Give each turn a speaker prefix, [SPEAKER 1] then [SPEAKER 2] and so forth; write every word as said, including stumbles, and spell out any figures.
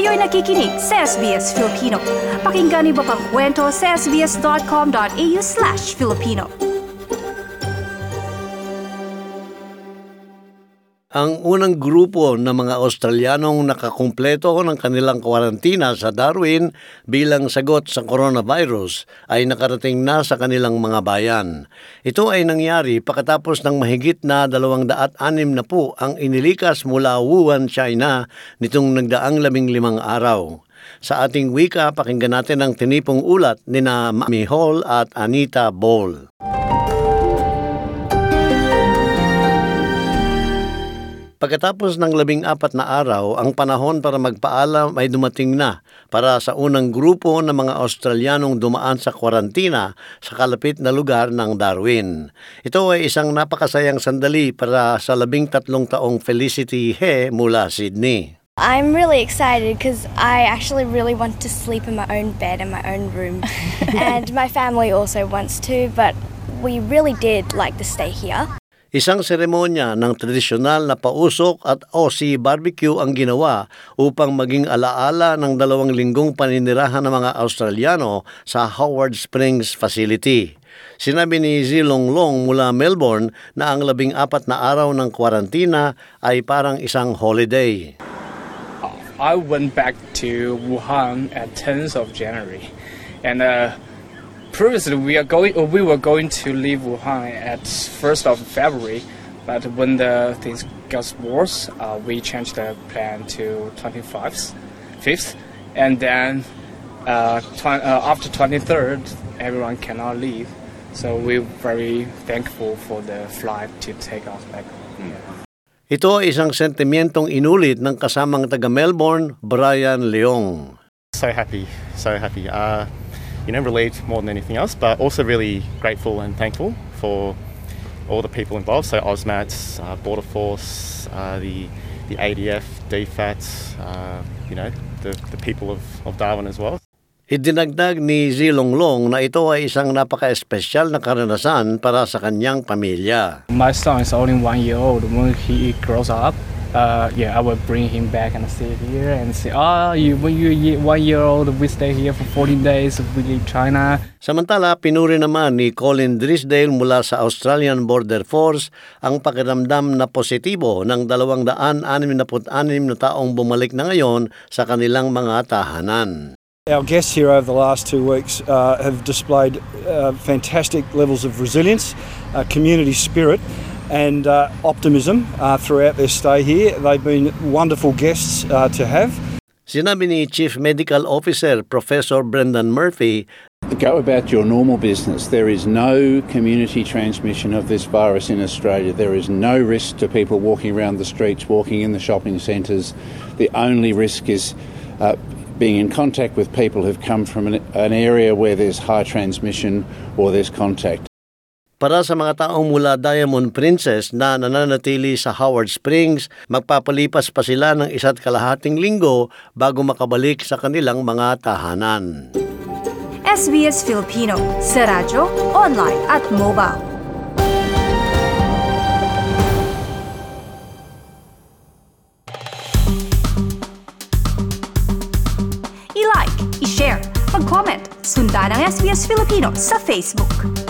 [SPEAKER 1] Kayo'y nakikinig sa S B S Filipino. Pakinggan niyo pa pang kwento sa sbs.com.au slash Filipino.
[SPEAKER 2] Ang unang grupo ng mga Australianong nakakumpleto ng kanilang kwarantina sa Darwin bilang sagot sa coronavirus ay nakarating na sa kanilang mga bayan. Ito ay nangyari pagkatapos ng mahigit na dalawang daat anim na po ang inilikas mula Wuhan, China nitong nagdaang labing limang araw. Sa ating wika, pakinggan natin ang tinipong ulat ni na Mami Hall at Anita Ball. Pagkatapos ng labing apat na araw, ang panahon para magpaalam ay dumating na para sa unang grupo ng mga Australianong dumaan sa kwarantina sa kalapit na lugar ng Darwin. Ito ay isang napakasayang sandali para sa labing tatlong taong Felicity He mula Sydney.
[SPEAKER 3] I'm really excited because I actually really want to sleep in my own bed in my own room. And my family also wants to, but we really did like to stay here.
[SPEAKER 2] Isang seremonya ng tradisyonal na pausok at Aussie barbecue ang ginawa upang maging alaala ng dalawang linggong paninirahan ng mga Australiano sa Howard Springs facility. Sinabi ni Zilong Long mula Melbourne na ang labing apat na araw ng kwarantina ay parang isang holiday.
[SPEAKER 4] I went back to Wuhan at tenth of January, and uh, previously we are going we were going to leave Wuhan at first of February, but when the things got worse, uh, we changed the plan to twenty-fifth, fifth, and then uh, tw- uh, after twenty-third, everyone cannot leave, so we're very thankful for the flight to take us back. Mm.
[SPEAKER 2] Ito ay isang sentimentong inulit ng kasamang taga-Melbourne, Brian Leong.
[SPEAKER 5] So happy, so happy. Uh, you know, relieved more than anything else, but also really grateful and thankful for all the people involved. So AUSMATS, uh, Border Force, uh, the the A D F, D FAT, uh, you know, the the people of, of Darwin as well.
[SPEAKER 2] Idinagdag ni Zilong Long na ito ay isang napaka-espesyal na karanasan para sa kanyang pamilya.
[SPEAKER 4] My son is only one year old. When he grows up, uh, yeah, I will bring him back and sit here and say, "Ah, oh, you when you're one year old, we stay here for fourteen days. We leave China."
[SPEAKER 2] Samantala, pinuri naman ni Colin Drysdale mula sa Australian Border Force ang pakiramdam na positibo ng dalawang daan anim na anim na taong bumalik na ngayon sa kanilang mga tahanan.
[SPEAKER 6] Our guests here over the last two weeks uh, have displayed uh, fantastic levels of resilience, uh, community spirit and uh, optimism uh, throughout their stay here. They've been wonderful guests uh, to have.
[SPEAKER 2] Sinabi ni Chief Medical Officer Professor Brendan Murphy,
[SPEAKER 7] "Go about your normal business. There is no community transmission of this virus in Australia. There is no risk to people walking around the streets, walking in the shopping centres. The only risk is uh, being in contact with people who've come from an, an area where there's high transmission or there's contact."
[SPEAKER 2] Para sa mga taong mula Diamond Princess na nananatili sa Howard Springs, magpapalipas pa sila ng isa't kalahating linggo bago makabalik sa kanilang mga tahanan.
[SPEAKER 1] S B S Filipino sa radyo, online at mobile. I-like, i-share, mag-comment, sundan ang S B S Filipino sa Facebook.